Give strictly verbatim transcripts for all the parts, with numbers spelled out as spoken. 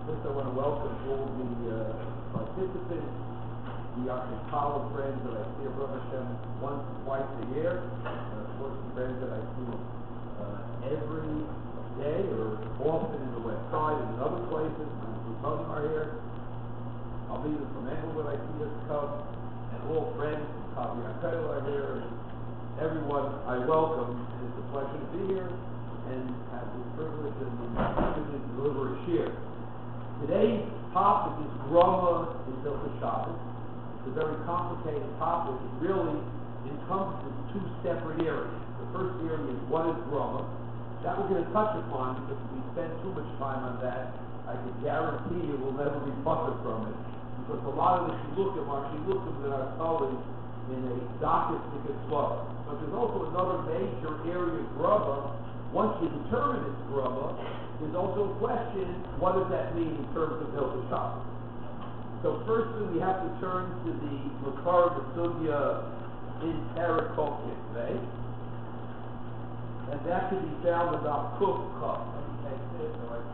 First, I want to welcome all the uh, participants, the Archipelago friends that I see at Baruch Hashem once, twice a year, and of course the friends that I see uh, every day or often in the West Side and in other places. The Plutonim are here. I'll be from Englewood, I see us come, and all friends from Kavi Akel are here, and everyone I welcome, and it's a pleasure to be here and have the privilege and the opportunity to deliver a shir. Today's topic is Grama in Hilchos Shabbos. It's a very complicated topic. It really encompasses two separate areas. The first area is what is Grama. That we're going to touch upon because if we spend too much time on that, I can guarantee you we'll never be buffered from it. Because a lot of the shilukim are shilukim that are told in a docketic flow. But there's also another major area of Grama. Once you determine it's Grama, there's also a question, what does that mean in terms of Hilchos Shabbos? So firstly, we have to turn to the Makar B'Sugya in Perek Kolkin today. And that can be found about Kuf Kuf. Let me take this so I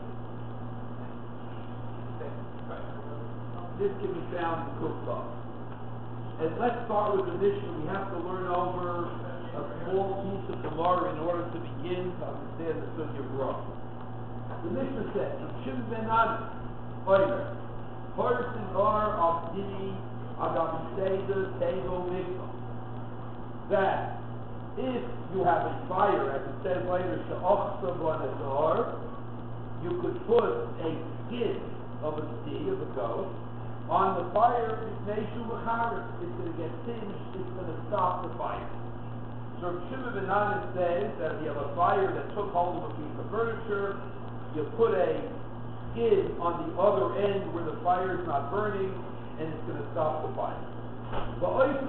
can... This can be found in Kuf Kuf. And let's start with the Mishnah. We have to learn over a small piece of Gemara in order to begin to understand the Sugya of Grama. The Mishnah says, Shimon ben Anis, Oimer, Horsin Or Abdi Agabiseda Tego Migdal. That if you have a fire, as it says later, She'ochsa Bonazor, you could put a skin of a steed, of a goat, on the fire, it's going to get singed, it's going to stop the fire. So Shimon ben Anis says that if you have a fire that took hold of a piece of furniture, you put a skin on the other end where the fire is not burning, and it's going to stop the fire. You can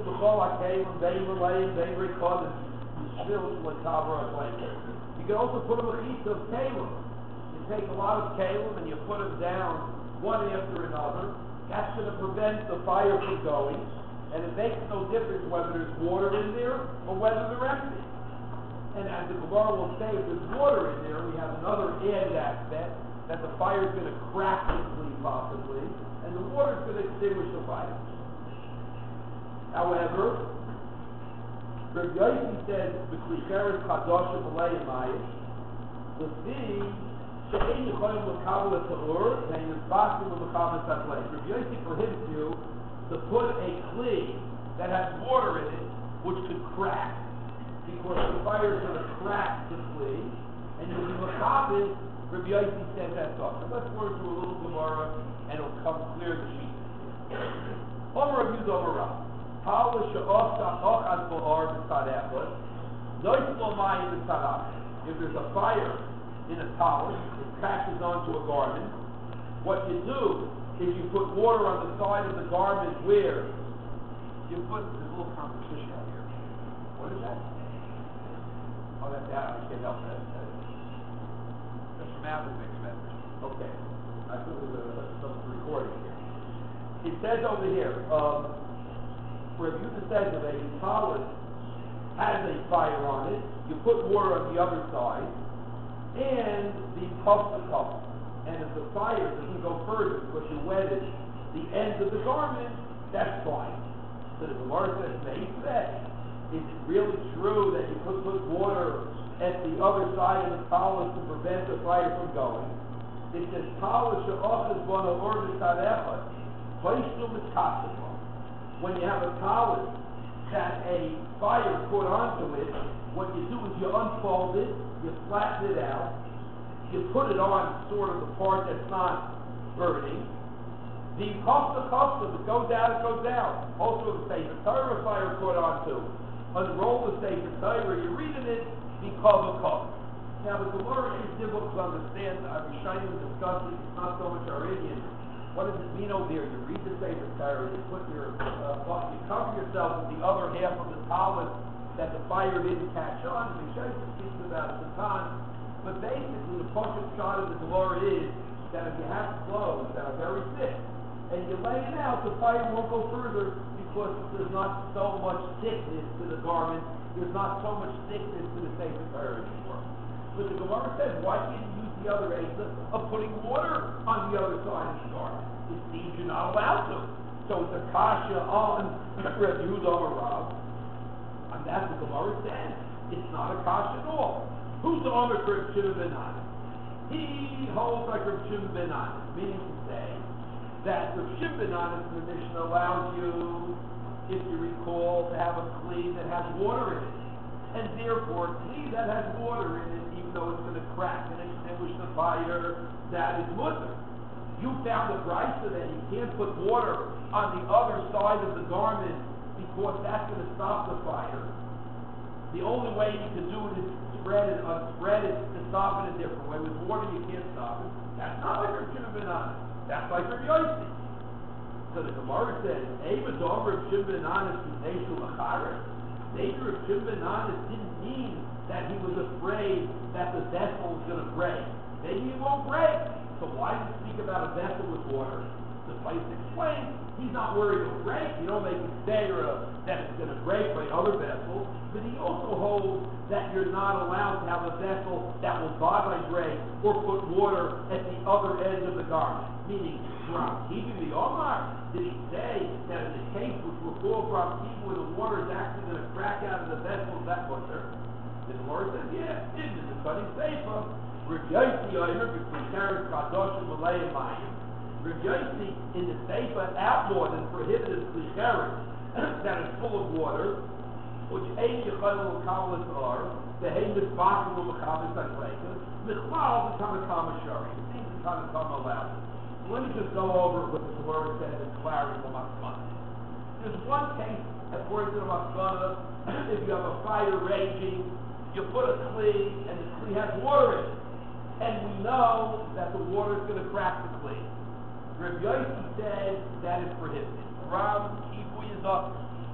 also put a mechitza of kalim. You take a lot of kalim and you put them down one after another. That's going to prevent the fire from going, and it makes no difference whether there's water in there or whether they're empty. And as the Gemara will say, if there's water in there, we have another added aspect that the fire is going to crack easily, possibly, and the water is going to extinguish the fire. However, Rabbi Yossi says, "B'klicheres chadoshim v'leimayis, l'fi she'ein yicholim l'kabel ta'ur, and yisbasim l'mechavim tatlei." Rabbi Yossi prohibits you to put a kli that has water in it, which could crack, because the fire is going to crack the kli, and you'll be mechavim. Rabbi Yossi says that's off. So let's work through a little Gemara, and it'll come clear the sheet. Omer Rabbi Yehuda Omer Rav. If there's a fire in a towel, it catches onto a garment, what you do is you put water on the side of the garment where you put, there's a little competition out here. What is that? Oh, that's that. I can't help that. That's from Apple Mix Members. Okay. I thought it was a, some recording here. It says over here, um, where if you says that a towel has a fire on it, you put water on the other side, and the puff the cup. And if the fire doesn't go further because you wetted the ends of the garment, that's fine. So the Gemara says, they say, is it really true that you could put water at the other side of the towel to prevent the fire from going? It says, towel she'ochas bona orbis hadechad, hoishnu mitzkatzah. When you have a towel that a fire put onto it, what you do is you unfold it, you flatten it out, you put it on sort of the part that's not burning. The costa costa, if it goes out, it goes out. Also the Sefer Torah fire put onto. Unroll the Sefer Torah, you're reading it, because of cover. Now the Gemara is difficult to understand. I've been trying to discuss it, it's not so much our Indian. What does it mean over there? You read the Sefer Torah, you put your, uh, you cover yourself with the other half of the talus that the fire didn't catch on. We should speak about it at the time. But basically, the Pasuk shot of the Gemara is that if you have clothes that are very thick and you lay it out, the fire won't go further because there's not so much thickness to the garment. There's not so much thickness to the Sefer Torah anymore. But the Gemara says, why can't you use the other eitzah of putting water on the other side of the garment. It seems you're not allowed to. So it's a kasha on Reb Yehuda Amar Rav, and that's what the Gemara says. It's not a kasha at all. Who's the Amar for Reb Shimon ben Anis? He holds like Reb Shimon ben Anis, meaning to say that Reb Shimon ben Anis, the Mishnah allows you, if you recall, to have a kli that has water in it. And therefore, a kli that has water in it, even though it's going to crack and extinguish the fire, that is mutter. You found a brisa that you can't put water on the other side of the garment because that's going to stop the fire. The only way you can do it is spread it, unspread it, to stop it a different way. With water, you can't stop it. That's not like Reb Shimon ben Anis. That's like Reb Yossi. So the Gemara says, Eva Dom Reb Shimon ben Anis Neshu Acharet. Maybe Reb Shimon ben Anis didn't mean that he was afraid that the vessel was going to break. Maybe it won't break. So why did he speak about a vessel with water? The place explains he's not worried it'll break. You don't make it say or uh, that it's going to break by other vessels. But he also holds that you're not allowed to have a vessel that will bodily break or put water at the other end of the garment. Meaning, from keeping the Omar, did he say that in the case which will fall from keeping where the water is actually going to crack out of the vessel, that was there? The Lord says, yeah, it is the Sunny Sefer. Reb Yossi, I heard between Karen Kadosh and Malay and Mayim. Reb Yossi in the Sefer outlawed and prohibited Klicheres that is full of water, which ain't Yechayel Kabbalah are, the Hey Mizbachim of Mechavim Takleka, Michlal become a Kamashari. It seems to kind of come allowed. So let me just go over what the Gemara says in clarity of Maskana. There's one case, according to the Maskana, if you have a fire raging, you put a kli, and the kli has water in it. And we know that the water is going to crack the kli. Reb Yossi says that is prohibited. Ram Kibui is up.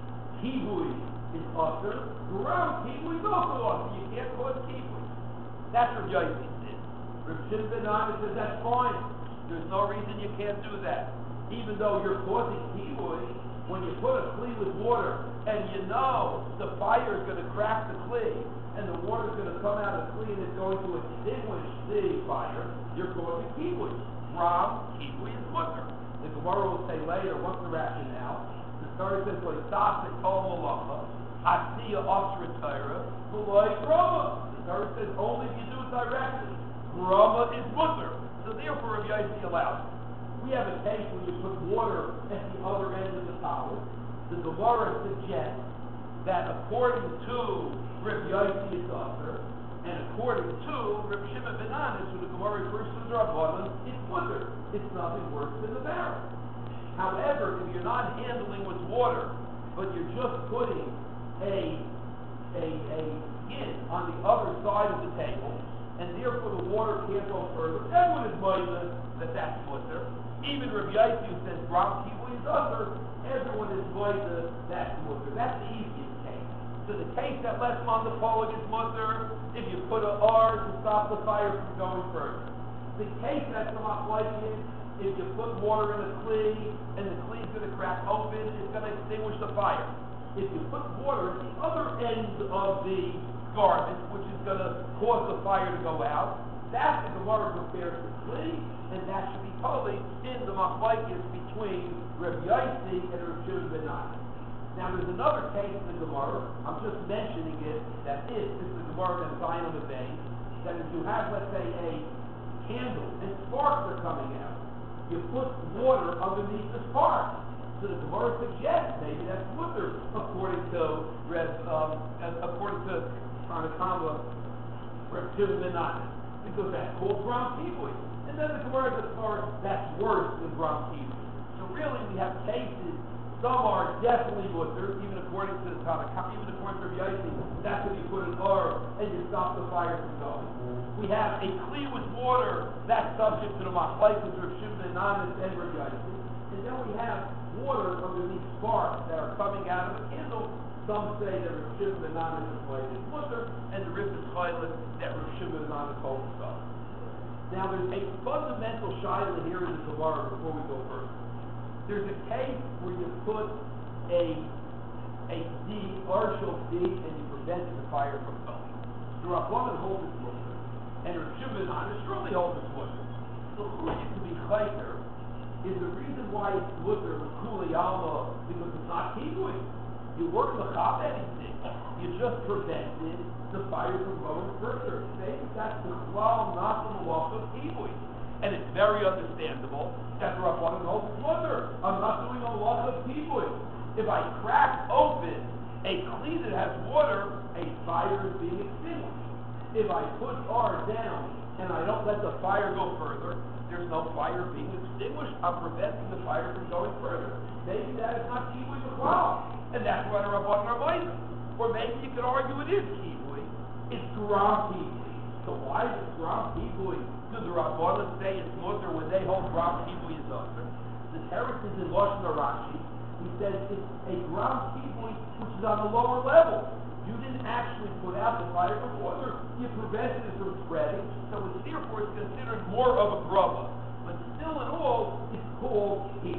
Kibui is usher. Ram Kibui is also usher. You can't cause Kibui. That's what Reb Yossi said. Reb Shimon ben Anis says that's fine. There's no reason you can't do that. Even though you're causing Kibui, when you put a kli with water, and you know the fire is going to crack the kli, and the water is going to come out of the kli and it's going to extinguish the fire, you're causing Kibui. Ram, Kibui is mutter. The Gemara will say later, what's the rationale? The story says, well, stop at Kol Malacha, Asiya Osra Torah, V'loi Grama. The story says, only if you do it directly. Grama is mutter. So therefore, Reb Yossi allows it. We have a case where you put water at the other end of the towel. The Gemara suggests that according to Reb Yossi is usher, and according to Reb Shimon ben Anis, who the Gemara refers to as Rabbanan, it's mutter. It's nothing worse than the barrel. However, if you're not handling with water, but you're just putting a a a skin on the other side of the table, and therefore the water can't go further, everyone is minded that that's mutter. Even Reb Yossi, who says Ram Kibui is usher, everyone is minded that's mutter. That's the easiest case. So the case that lets on the polig is mutter if you put an R to stop the fire from going further. The case that's the machlokes, if you put water in a kli and the kli is going to crack open, it's going to extinguish the fire. If you put water at the other end of the garment, which is going to cause the fire to go out, that's the Gemara prepares the kli, and that should be totally in the machlokes between Reb Yossi and Reb Shimon ben Anis. Now there's another case in the Gemara, I'm just mentioning it, that is, this is the Gemara that's Zion of the Bay, that if you have, let's say, a candle and sparks are coming out, you put water underneath the spark. So the Gemara suggests maybe that's mutter, according to Reb, um, according to Tanakama, Reb Shimon ben Anis, because that's called Ram Kibui. And then the Gemara says, that's worse than Ram Kibui. So really we have cases. Some are definitely mutter, even according to the Tanakh, even according to Reb Yossi, that's when you put an R and you stop the fire from going. We have a kli with water, that's subject to the machlokes of Reb Shimon ben Anis and Reb Yossi. And then we have water underneath sparks that are coming out of a candle. Some say that Reb Shimon ben Anis is played as mutter, and the Rif is chaylik that Reb Shimon ben Anis holds up. Now there's a fundamental shaila here in the Gemara before we go further. There's a case where you put a a D, artificial D, and you prevent the fire from going. The Rabbanan holds it mutter. and Rav Shimon surely holds it's mutter. So who you can be chayter is the reason why it's mutter with kuli alma, because it's not kibui. You weren't mechab anything. You just prevented the fire from going further. Maybe that's the klal, not the malach of kibui. And it's very understandable that the Rabbanan holds it's mutter. I'm not doing a malach of kibui. If I crack open a kli that has water, a fire is being extinguished. If I put R down and I don't let the fire go further, there's no fire being extinguished. I'm preventing the fire from going further. Maybe that is not kibui b'chlal, and that's why the Rabbanan are blaming. Or maybe you could argue it is kibui. It's gram kibui. So why is it gram kibui? Do the Rabbanan say it's mutter when they hold gram kibui is usher? The teretz is in Lashon Rashi. He says it's a gram kibui which is on a lower level. You didn't actually put out the fire of water. You prevented it from spreading. So it's therefore it's considered more of a grubba. But still in all, it's called heat.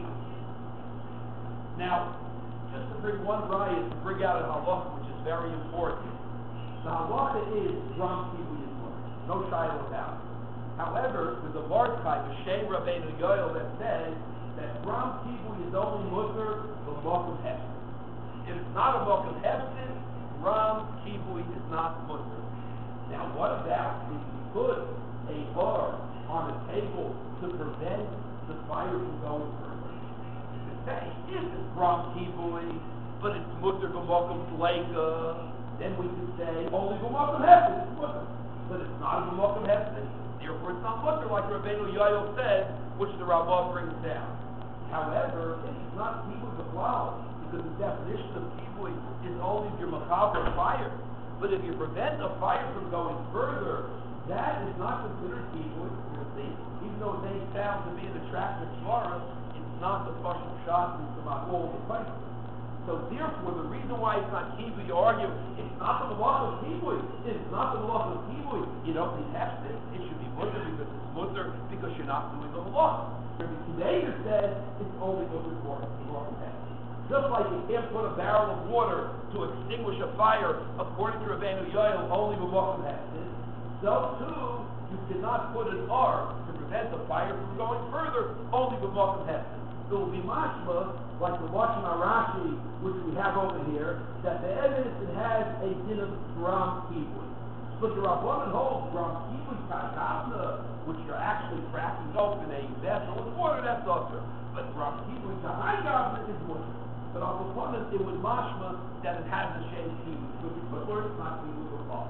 Now, just to bring one riot, to bring out a halacha, which is very important. The halacha is gram kibui is mutter. No shiloh about it. However, there's a Markai, B'Shem Rabbeinu Yoel, that says that gram kibui is only mutter the malach of hefsed. If it's not a malach of hefsed, gram kibui is not mutter. Now, what about if you put a R on a table to prevent the fire from going further? You could say, yes, it's gram kibui, but it's mutter b'malach of leika. Then we could say, only b'malach of hefsed is mutter. But it's not a b'malach of hefsed. Therefore, it's not mutter, like Rabbeinu Yoel said, which the Rambam brings down. However, it's not kibui b'chlal, because the definition of kibui is only if you're machaber fire. But if you prevent the fire from going further, that is not considered kibui. You'll see, even though it may sound to be an attractive svara, it's not the pashut shot and it's about all the fight. So therefore, the reason why it's not kibui, you argue, it's not the malach of kibui. It's not the malach of kibui. You don't need hefsed. It should be mutter because it's mutter because you're not doing the malach. Rabbi Kiva says it's only mutter for the malach of hefsed. Just like you can't put a barrel of water to extinguish a fire, according to Rabbeinu Yoel, only b'malach of hefsed. So too, you cannot put an R to prevent the fire from going further, only b'malach of hefsed. It will be mashma, like the Lashon Rashi, which we have over here, that the evidence that has a din of gram kibui. But the Rabbanan holds gram kibui kagavna, which you're actually cracking open a vessel with water, that's usher. But gram kibui kagavna is mutter. But on the opponent, it would mashma that it has a shade kibui. So if you put words, it's not kibui b'chlal.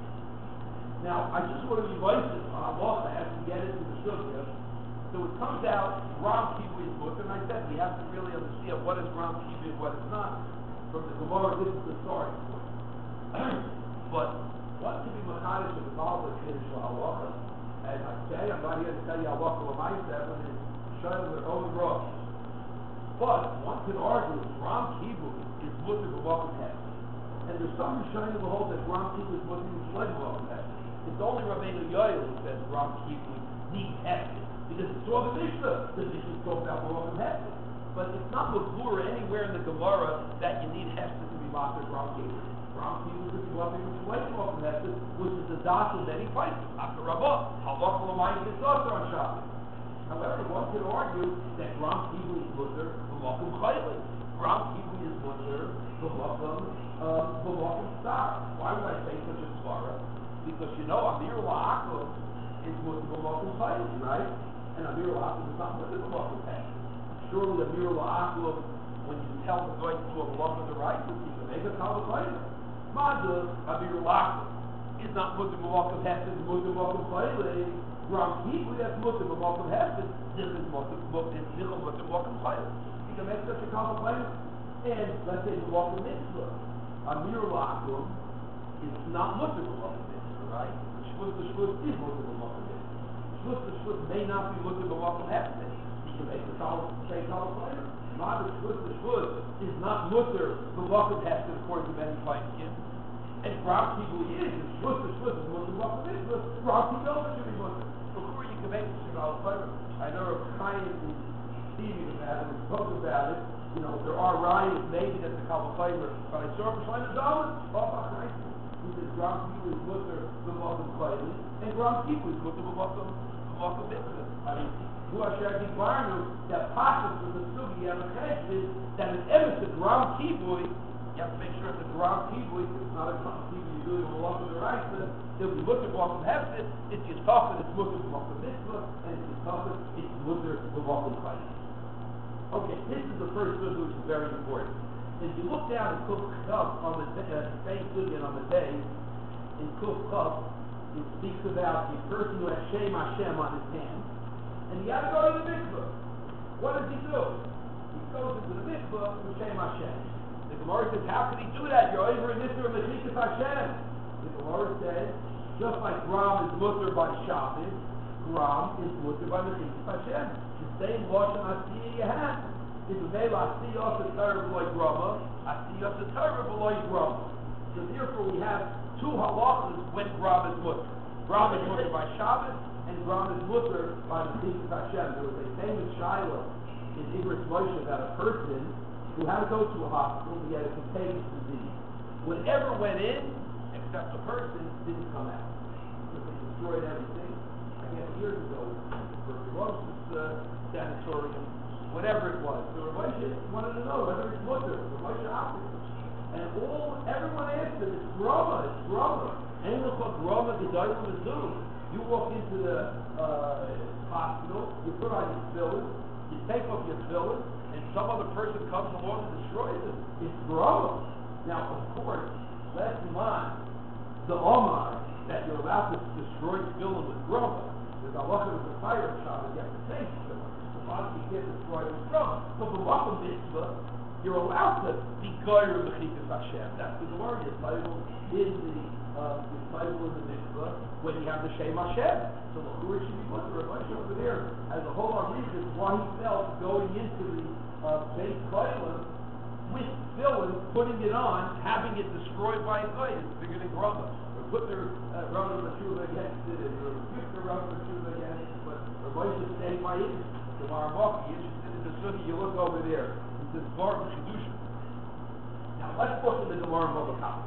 Now, I just want to be racist on halacha as we get into the sugya. So it comes out, gram kibui is mutter, and I said we have to really understand what is gram kibui and what is not. From the Gemara, this is the starting point. But one can be machadish with the Bible and finish the halacha. As I say, I'm not here to tell you halacha l'maisa, everyone is showing their own rosh. But one can argue that gram kibui is mutter b'malach of hefsed. And there's some Rishonim who hold that gram kibui is mutter b'malach of hefsed. It's only Rabbeinu Yoel who says gram kibui needs hefsed. Because it's all the Mishnah. The Mishnah talks about malach of hefsed. But it's not Mavura anywhere in the Gemara that you need hefsed to be master gram kibui. Gram kibui could be malach of hefsed, which is the das of many places. After Rabbah, halacha l'maisa is also on Shabbos. However, one could argue that gram kibui is mutter b'malach of chayli. Gram kibui is mutter b'malach of star. Why would I say such a svara? Because you know Amir La'akum is mutter b'malach of chayli, right? And Amir La'akum is not mutter b'malach of hefsed. Surely Amir La'akum, when you tell the guy to do a malach of the right, you can make a kal v'chayli. Mada Amir La'akum is not mutter b'malach of hefsed, it's mutter b'malach of chayli. Gram kibui, that's mutter b'malach of hefsed. This is mutter b'malach of chayli. You can make such a kal v'chayli. And let's say the malach of mitzvah. Amir La'akum is not mutter b'malach of mitzvah, right? Shvus the shvus is mutter b'malach of mitzvah. Shvus the shvus may not be mutter b'malach of hefsed. You can make the kal say kal v'chayli. Mada shvus the shvus is not mutter b'malach of hefsed according to many Feinstein. And gram kibui is, if shvus the shvus is mutter b'malach of mitzvah, gram kibui also should be mutter. Before you can make the kal v'chayli, I know a kind of deceiving about it, we spoke about it. You know, there are riots maybe that the kal v'chayli, but I saw him trying to dollar. Oh, He says Gram Kivu is mutter b'makom chayli, and Gram Kivu is mutter b'makom b'makom mitzvah. I mean, who Asher Gibarnu that passes with the sugi and the cheshbon that is ever to Gram Kivu. You have to make sure it's a Gram Kivu. It's not a Gram Kivu. You're doing a lot of the right. If we look at B'makom Hefsid, it's Yitzchak, it's mutter b'makom mitzvah, and it's Yitzchak, it's mutter b'makom chayli. Okay, this is the first sugi which is very important. If you look down in Kuf Chav on the uh, same sugi and on the day, in Kuf Chav, it speaks about a person who has Shem Hashem on his hand, and he had to go to the mikvah. What does he do? He goes into the mikvah with Shem Hashem. The Gemara says, how could he do that? You're over in Mitzvah Mechikas Hashem. The Gemara says, just like Gram is mutter by Shabbos, Gram is mutter by Mechikas Hashem. The same Lashon Asiyah you have. If you made Asiyah to Torah like Grama, Asiyah to Torah like Grama. So therefore we have two halachas when Gram is mutter. Gram is mutter by Shabbos, and Gram is mutter by Mechikas Hashem. There was a famous Shiloh in Igros Moshe about a person who had to go to a hospital. He had a contagious disease. Whatever went in, except the person, didn't come out. Because they destroyed everything. I guess years ago, tuberculosis uh, sanatorium, whatever it was. So Rav Moshe wanted to know whether it's mutter, Rav Moshe Hospital. And all, everyone answered, it's Grama, it's Grama. Ain't no called Grama, the Dailam Mizu. You walk into the uh, hospital, you put on your fillers, you take off your fillers, and some other person comes along and destroys it. It's Grama. Now, of course, let's in mind the Omar that you're allowed to destroy filling with Grama. There's a lot of the fire shop that you have to take it. So obviously you can't destroy it with Grama. But the Wacha Mitzvah, you're allowed to be Goyer Mechikas Hashem. That's the Gemara. Your title in the uh, your title in the Mitzvah when you have the Shem Hashem. So the Chur should be mutter. If I show over there as a whole on reason why he felt going into the Uh, base Koilim with filling, putting it on, having it destroyed by a guy is bigger than Grama. Or put their uh, Rama Matshuva against it, or give the Rama Matshuva against it, but Rabbi is saying by it. Tomorrow Maki, interested in the Sunnah, you look over there. It says Bar Chidusha. Now let's look at the Gemara Bava Kama.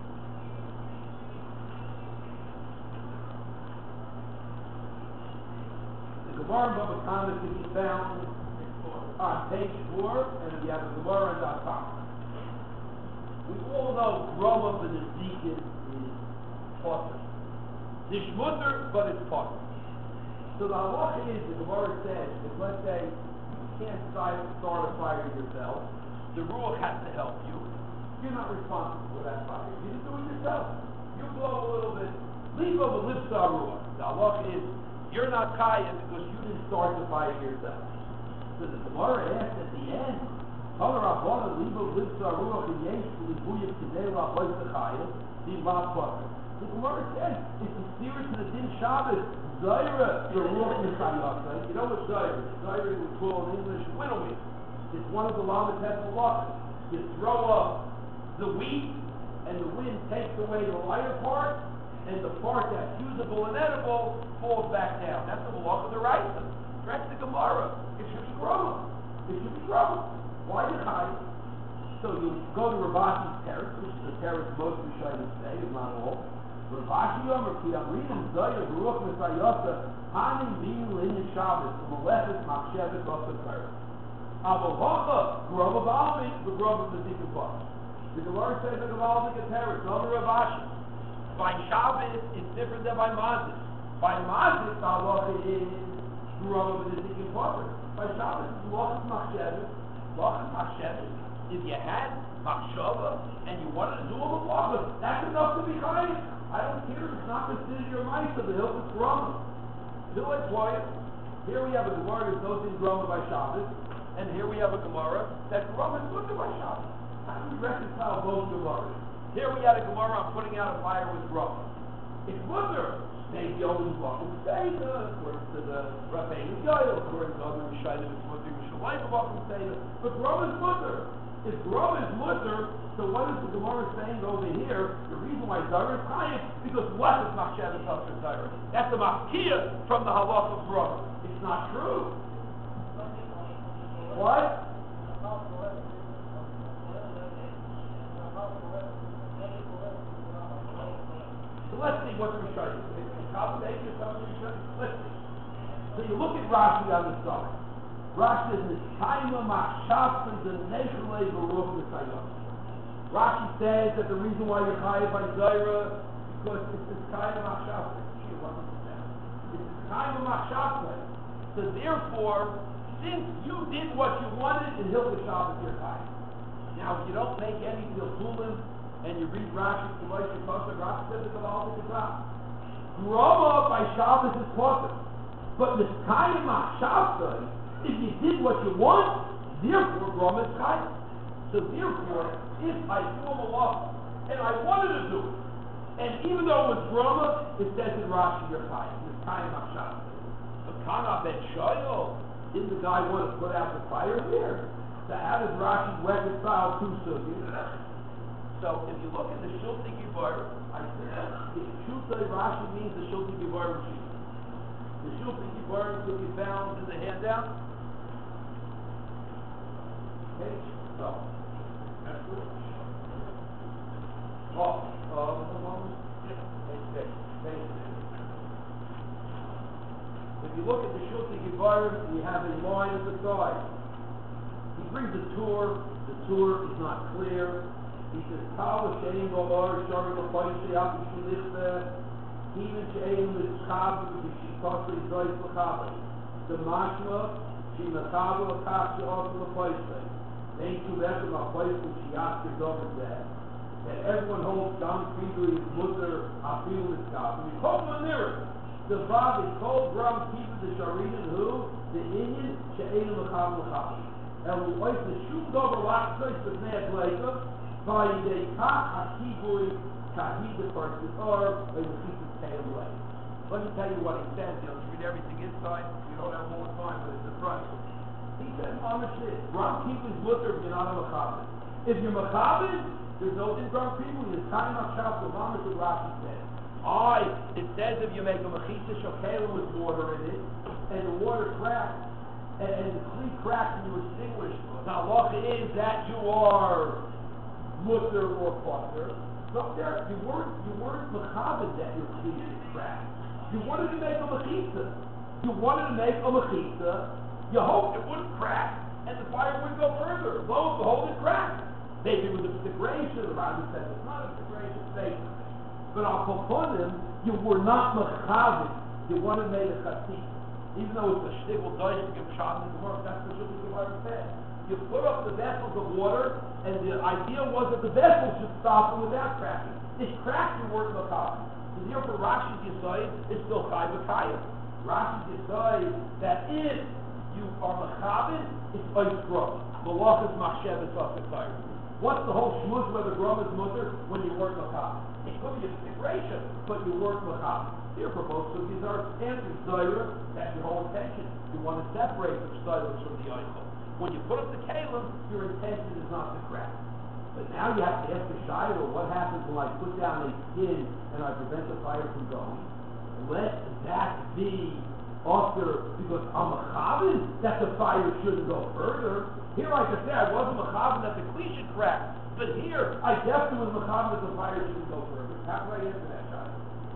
The Gemara Bava Kama can be found on page four, and we have the Gemara dot com. We all know Grama and the Deacon is potter. It's mutter, but it's potter. So the halacha is, the Gemara says, if let's say you can't start a fire yourself, the rule has to help you. You're not responsible for that fire. You didn't do it yourself. You blow a little bit. Leave over lipsar rule. The halacha is, you're not kaya because you didn't start the fire yourself. So the Gemara asks at the end, the Gemara says, it's a serious to the Din Shabbos, Zaira, the Ruach Nechayasa. You know what Zaira is? Zaira we call in English winnowing. It's one of the Lamed Tesla laws. You throw up the wheat, and the wind takes away the lighter part, and the part that's usable and edible falls back down. That's the Malach of the Raisa. That's the Gemara. It should be Grama. It should be Grama. Why did I? So you go to Rav Ashi's terrace, which is the terrace most Rishonim say, if not all. Rav Ashi Yomer Ki Amridim Zayah Baruch Mesayasa Hanim Biyu Linyan Shabbos Molechus Machshevet Basa Terrace. Avohacha Grama Baalmik Grama Mezikin Bas. The Gemara says the Gemara is a terrace. Over Rav Ashi. By Shabbos it's different than by Mazis. By Mazis the halacha is Grama Mezikin Bas. By Shabbos it's Molechus Machshevet. Molechus Machshevet. If you had machshava and you wanted to do a malacha, that's enough to be chayiv. I don't care if it's not considered your mice of the hill, it's Grama. Still like quiet. Here we have a Gemara that goes in Grama by Shabbos, and here we have a Gemara that Grama is looking by Shabbos. How do we reconcile both Gemaras? Here we had a Gemara on putting out a fire with Grama. It's mutter. Maybe only Bakum Seder, according to the Rabbeinu Yoel, according to other Rishonim, it's mutter, Mishalayim Bakum Seder, but Grama is mutter. If Grama is mutter, so what is the Gemara saying over here? The reason why Zara is chayiv, because what is Machshevet after Zara? That's the Machkia from the halach of Grama. It's not true. What? at Rashi on the side. Rashi says, Nishayma machshavta the nechalei baruch l'sayom. Rashi says that the reason why you're chayav by Zaira because it's this kind of machshavta. It's this kind of machshavta. So therefore, since you did what you wanted in Hilchos Shabbos, you're chayav. Now, if you don't make any Pilpulim and you read Rashi, Rashi says it's a whole thing drop. Groma by Shabbos is possible. But this kind of machshavta, if you did what you want, therefore Groma is chayav. So therefore, if I do a malacha and I wanted to do it, and even though it was Groma, it says in Rashi you're chayav. This kind of machshavta. But Kana ben Shoyol, didn't the guy want to put out the fire here? So how does Rashi reconcile two sugis? So if you look at the Shulti Gibar, I said the Shulti Rashi means the Shulti Gibar Rashi. The Shulti Gibar will be found in the handout. Okay, so that's good. Oh, um, okay, okay. If you look at the Shulti Gibar, we have a line at the side. He brings a tour. The tour is not clear. He says, "Tal she'ein golar shari l'chayshei al b'shilichta, even she'ein l'chav b'shikosei zoyis l'chavei. The mashma she l'chav l'chav she'os l'chayshei. Ein tuvechem l'chayshei she'yas kedom zeh. That everyone holds John Friedrich is mutter afilu l'chav. And we call him a mirror. The Vav is called Ram Kiva the Sharin who the Indian she'ein l'chav l'chavei. And we always the shum dover last choice of Ned Laker by the Kach Hakibui Kahida person or a Rashid Tail Way. Let me tell you what he says. You know, read everything inside. We don't have all the time, but it's the front. He says, Mamish this. Ram Kiva's mutter if you're not a Machabit. If you're Machabit, there's no thing Ram Kiva. There's time of Shaf, the Mamish of Rashi says. I, it says if you make a Mechitza Shokela with water in it, and the water cracks, and, and the kli cracks and you extinguish. Now, halacha is that you are mutter or pater. Look there, you weren't you weren't mechaved that your kli is cracked. You wanted to make a mechitza. You wanted to make a mechitza. You hoped it wouldn't crack, and the fire wouldn't go further. Lo and behold, it cracked. Maybe it was a stigration. The Rabbi said it's not a stigration, it's but I'll upon them, you were not mechaved. You wanted to make a chatzit. Even though it's a shtigl dice to give Shabbat in the work, that's the Shulti Gemara said. You put up the vessels of water, and the idea was that the vessels should stop them without cracking. It cracked, you weren't Machabit. So therefore, Rashi's Yisayid is still Chai B'Kayim. Rashi's Yisayid that if you are Machabit, it's Ois Grom. Malach is Machshev is Asakayim. What's the whole shmuz whether Grom is mutter when you weren't Machabit? It could be a stigration, but you weren't Machabit. Therefore, both of these are answers. Zaira, that's your whole intention. You want to separate the Zaira from the Eichel. When you put up the Kalim, your intention is not to crack. But now you have to ask the Shayla, what happens when I put down a skin and I prevent the fire from going? Let that be author because I'm Machavin that the fire shouldn't go further. Here I can say I wasn't Machavin that the Kli should crack. But here, I definitely was Machavin that the fire shouldn't go further. How do I answer that, Shayla?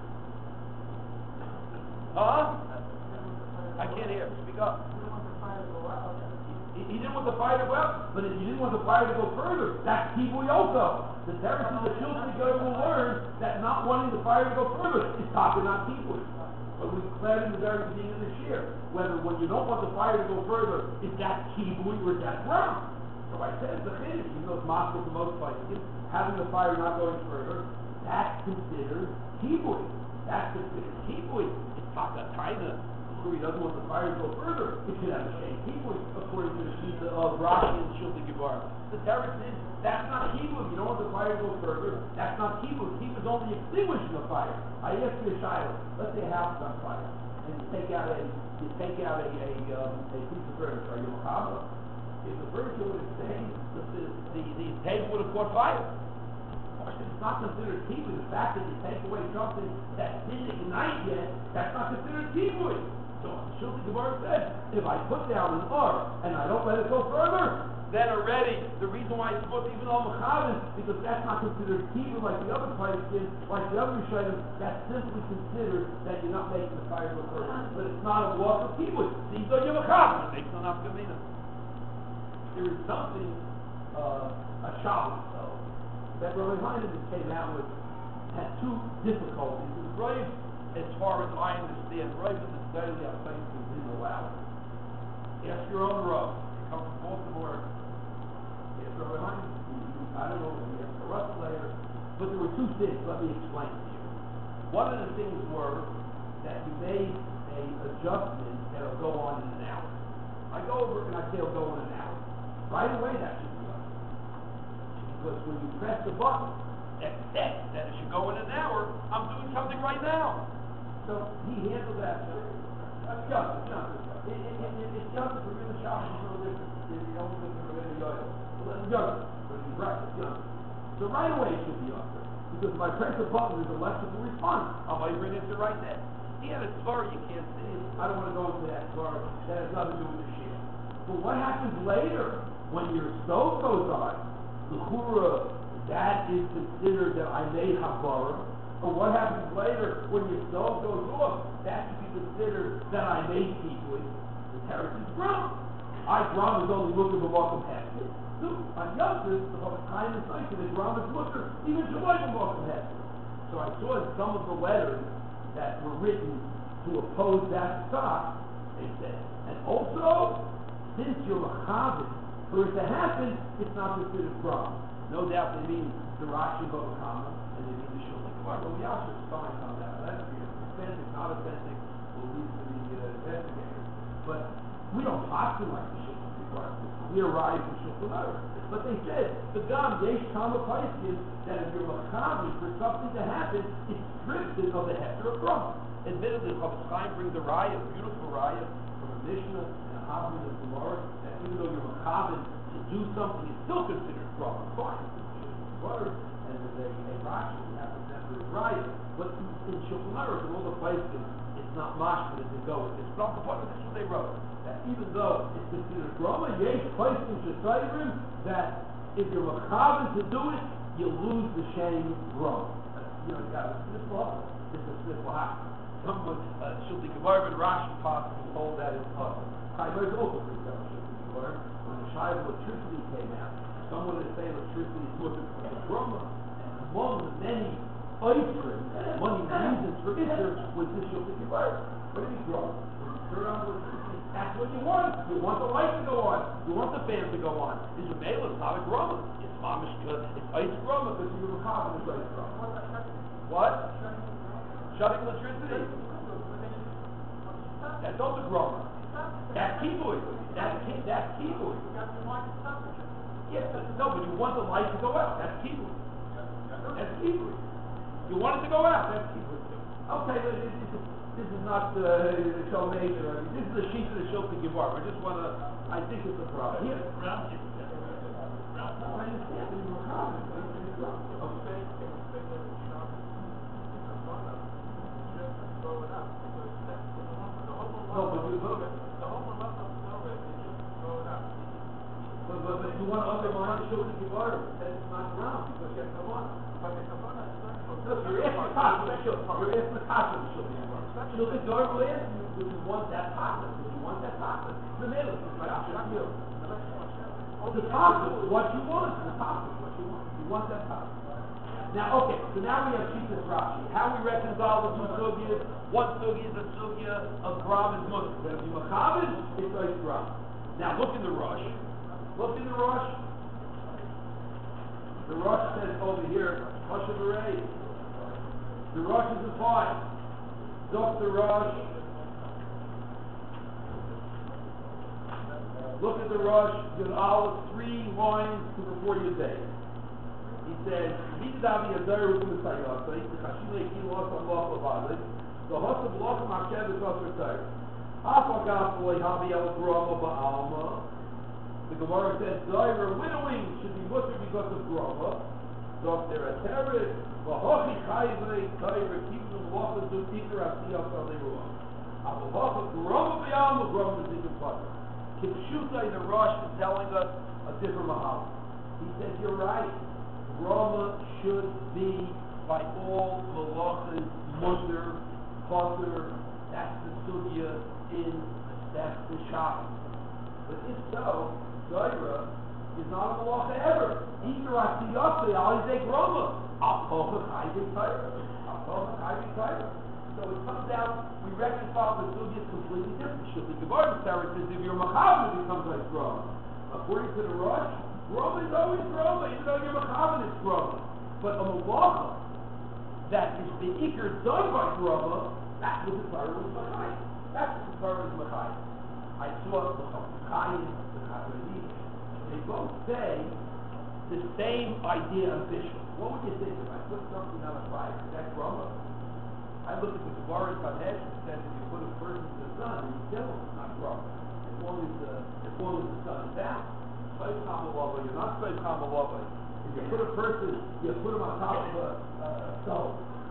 Huh? I can't hear. Speak up. He, he didn't want the fire to go out, but if you didn't want the fire to go further, that's Kibui also. The Teretz of the Shulti Gemara will learn that not wanting the fire to go further is talking not Kibui. But we declared in the very beginning of this year, whether when you don't want the fire to go further, is that Kibui or is that ground? So I said the Chiddush, even though it's Moscow for most places, having the fire not going further, that's considered Kibui. That's considered Kibui. Taka Taina, who he doesn't want the fire to go further, it should have the same people according to the Shita of Rashi and Shulti Gemara. The Teretz is that's not kibbutz. You don't want the fire to go further. That's not kibbutz. Kibbutz is only extinguishing the fire. I ask you a Shiloh. Let's say a house is on fire, and you take out a you take out a a, um, a piece of furniture. Are you Machabit? If the furniture would have stayed, the, the, the, the table would have caught fire. It's not considered kibbutz. The fact that you take away something that didn't ignite yet, that's not considered kibbutz. So Shulti Gemara says, if I put down an R and I don't let it go further, then already, the reason why it's supposed to even al Mechavin, because that's not considered keeper like the other places, like the other Rishonim, that's simply considered that you're not making the fire go further. But it's not a walk of keeper. See, so you're Mechavin, it makes no nafkamina. There is something, uh, a Shabbos, though, that Rabbi Heinemann came out with, had two difficulties. It was right, as far as I understand, right in the daily Asayin didn't allow it. Ask your own Rav. You come from Baltimore. Ask Rabbi Heinemann. I don't know if you ask the Russ later. But there were two things. Let me explain to you. One of the things were that you made a adjustment that'll go on in an hour. I go over and I say it'll go on in an hour. Right away, that should be done. Because when you press the button, expect that it should go in an hour, I'm doing something right now. So he handled that. That's just, it's just. It, it, it, it's just for real shopping, it's a little different. You don't think you're really young. It's young, but he's right, it's young. So right away it should be up there. Because if I press the button, there's a electrical response. I might bring it to right there. He had a story you can't see. I don't want to go into that story. That has nothing to do with the share. But what happens later when your stove goes on? The chura, that is considered that I made havara. Or what happens later when your stove goes off? That should be considered that I made kibui. The terrace is ground. I ground is only looking for welcome basket. So on Yosef, the time is nice, and the ground is looking even Shemai for welcome basket. So I saw in some of the letters that were written to oppose that stock, they said. And also, since you're Machavin, for it to happen, it's not considered ground. No doubt they mean the Rashi Bavakama, and they mean the Shulchan Aruch. Well, Yasser's fine on that. That's authentic, not authentic, will lead to the uh, investigators. But we don't often like the Shulchan Aruch. We arrive in Shulchan Aruch. But they said, the Gam, Yesh Kama Paiskim, that if you're Machavin for something to happen, it strips it of the Heter of Brahma. Admittedly, Chofetz Chaim brings a raya, a beautiful raya, from a Mishnah and a Havli of Gemara, that even though you're Machavin to do something, it's still considered Brahma. Fine. Butter, and there's a, a Rashi, we have to remember his raya, but in Shulchan Aruch, in all the places, it's not mashma to go with this. But that's what they wrote. That even though it's considered Brahma, Yesh Paiskim Shesayrim, that if you're Machavin to do it, you lose the shame Brahma. You know, you got a snifla, it's a snifla. Someone, uh, Shulchan Gemara and Rashi possibly told that it's possible. Chaymer is also pretty good on Shulchan Gemara. When the Shai of electricity came out, someone is saying electricity is looking for the Brahma, and among the many items, many reasons for Isser was this Shulchan Gemara. What did he draw? When you turn on electricity, that's what you want. You want the light to go on. You want the fan to go on. It's a male, it's not a Brahma. It's mamish good. It's ice Brahma because you're a common is ice Brahma. What? Shutting electricity. That's also Brahma. That's keyboard. That's key, that's keyboard. Yes, but no, but you want the light to go out. That's keyboard. That's keyboard. You want it to go out. That's keyboard too. Okay, but this, this, this is not uh, so major. I mean, this is the sheet of the Shulchan Gemara. I just want to. I think it's a problem. Here. Round. I understand. You were common. Okay. No, but you look. The whole one left of the snow is just throw it out. But, but, but you want to undermine Shulchan Gemara, then it's not ground because you have Kavanah. But the Kavanah is not for. No, you're asking Kasha. You're asking Kasha the Shulchan Gemara. Shulchan Gemara will ask you, do you want that Kasha? Do you want that Kasha? The middle is like Kasha. The Kasha is what you want. The Kasha is what you want. You want that Kasha. Now, okay, so now we have Shitas Rashi. How we reconcile the two sugyas? One sugya is a sugya of Gram and Muslim. But if you Machavin, it's like Gram. Now look in the Rosh. Look in the Rosh. The Rosh says over here, Hashem Arei. The Rosh is a fine. Doctor Rosh. Look at the Rosh. Yud Aleph, three lines to before your day. He says, Midavi Azar Rukum Sayasa, the Kashile Kilos Allah Lavalik, the Hosab Lacham Hashem is Hashem Tayr. Afagaf Lehavi El Grama Ba'alma. The Gemara says, Zaira winnowing should be mutter because of Grama. Doctor Ateris, Vahochi Chayve, Tayra, Kibum Lacham Du Tikar Asiyah Saliruah. Avahocha Grama Ba'alma, Grama is even Pater. Kipshutai, the Rosh is telling us a different mahal. He said, you're right. Rama should be by all malachas, mutter, potter. That's the sugya in that's the Shabbos. But if so, Zaira is not a malacha ever. Either I see Yosei, I'll take Rama. I'll call her Chayvei Torah. I'll call her Chayvei Torah. So it comes out, we reconcile the sugya is completely different. Shulti Gemara says if you're Machavan, it becomes like Rama. According to the Rosh, Rama is always Rama, even though you're Machavan, it's Rama. But a malacha that is the Iker done by Rama, that's what the Torah was Machai. That's what the Torah is Machai. I saw the Chayim, the Chayim, they both say the same idea of Bishop. What would you think if I put something on a fire? Is that Rama? I look at the Gemara in Sanhedrin and says if you put a person in the sun and you kill him, it's not Rama. As long as the, as long as the sun is down. Saif Kamalava, you're not Saif Kamalava. If you put a person, you put him on top of a uh, stone.